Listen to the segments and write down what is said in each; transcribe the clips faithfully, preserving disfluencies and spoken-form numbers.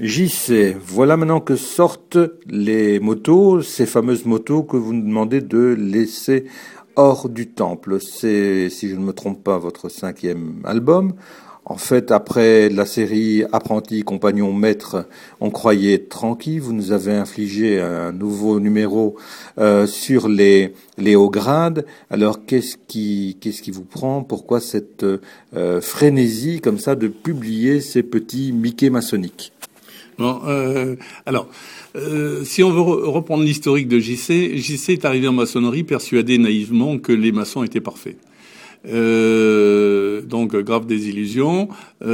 J C, voilà maintenant que sortent les motos, ces fameuses motos que vous nous demandez de laisser hors du temple. C'est, si je ne me trompe pas, votre cinquième album. En fait, après la série Apprenti, Compagnon, Maître, on croyait tranquille. Vous nous avez infligé un nouveau numéro euh, sur les, les hauts grades. Alors, qu'est-ce qui, qu'est-ce qui vous prend? Pourquoi cette euh, frénésie comme ça de publier ces petits Mickey maçonniques? Bon, euh, alors, euh, si on veut re- reprendre l'historique de J C, J C est arrivé en maçonnerie persuadé naïvement que les maçons étaient parfaits. Euh, donc grave désillusion.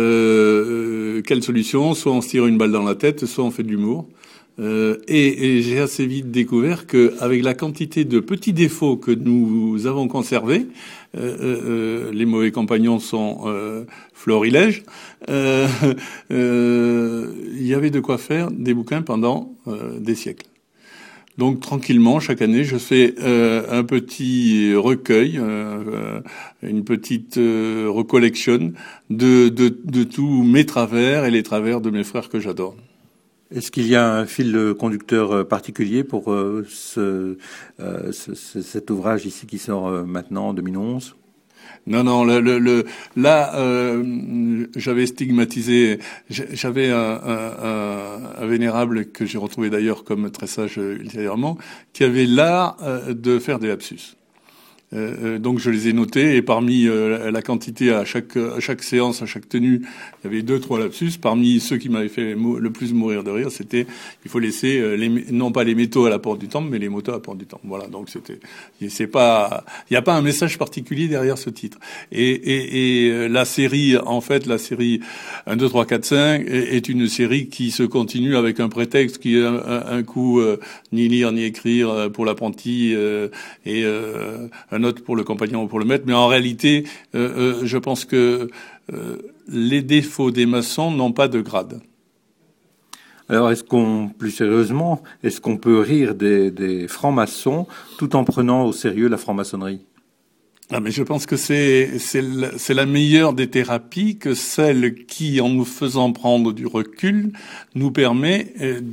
Euh, quelle solution? Soit on se tire une balle dans la tête, soit on fait de l'humour. Euh, et, et j'ai assez vite découvert que, avec la quantité de petits défauts que nous avons conservés, euh, euh, les mauvais compagnons sont euh, florilèges. Euh, euh, il y avait de quoi faire des bouquins pendant euh, des siècles. Donc tranquillement, chaque année, je fais euh, un petit recueil, euh, une petite euh, recollection de, de, de tous mes travers et les travers de mes frères que j'adore. Est-ce qu'il y a un fil conducteur particulier pour euh, ce, euh, ce, cet ouvrage ici qui sort euh, maintenant en deux mille onze? Non, non, le, le, le là, euh, j'avais stigmatisé, j'avais un, un, un, un vénérable que j'ai retrouvé d'ailleurs comme très sage ultérieurement, qui avait l'art euh, de faire des lapsus. Euh, donc je les ai notés et parmi euh, la quantité à chaque à chaque séance, à chaque tenue, il y avait deux trois lapsus. Parmi ceux qui m'avaient fait le plus mourir de rire, c'était il faut laisser euh, les, non pas les métaux à la porte du temple, mais les motos à la porte du temple. Voilà, donc c'était c'est pas il n'y a pas un message particulier derrière ce titre. Et, et, et la série, en fait, la série un, deux, trois, quatre, cinq est une série qui se continue avec un prétexte qui est un, un, un coup euh, ni lire ni écrire pour l'apprenti euh, et euh, un autre pour le compagnon ou pour le maître, mais en réalité, euh, euh, je pense que euh, les défauts des maçons n'ont pas de grade. Alors, est-ce qu'on, plus sérieusement, est-ce qu'on peut rire des, des francs-maçons tout en prenant au sérieux la franc-maçonnerie? Ah, mais je pense que c'est c'est la, c'est la meilleure des thérapies, que celle qui, en nous faisant prendre du recul, nous permet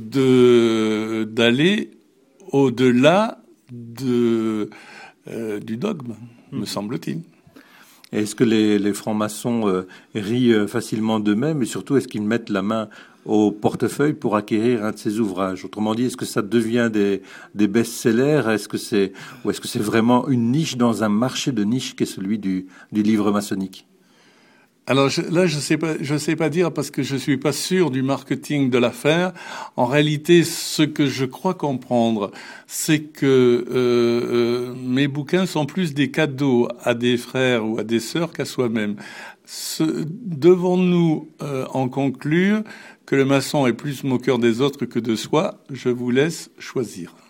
de d'aller au-delà de Euh, du dogme, mmh. me semble-t-il. Est-ce que les, les francs-maçons euh, rient euh, facilement d'eux-mêmes et surtout est-ce qu'ils mettent la main au portefeuille pour acquérir un de ces ouvrages? Autrement dit, est-ce que ça devient des, des best-sellers? Est-ce que c'est, ou est-ce que c'est vraiment une niche dans un marché de niche qui est celui du, du livre maçonnique? Alors je, là, je sais pas, je sais pas dire parce que je suis pas sûr du marketing de l'affaire. En réalité, ce que je crois comprendre, c'est que euh, euh, mes bouquins sont plus des cadeaux à des frères ou à des sœurs qu'à soi-même. Ce, devons-nous euh, en conclure que le maçon est plus moqueur des autres que de soi? Je vous laisse choisir.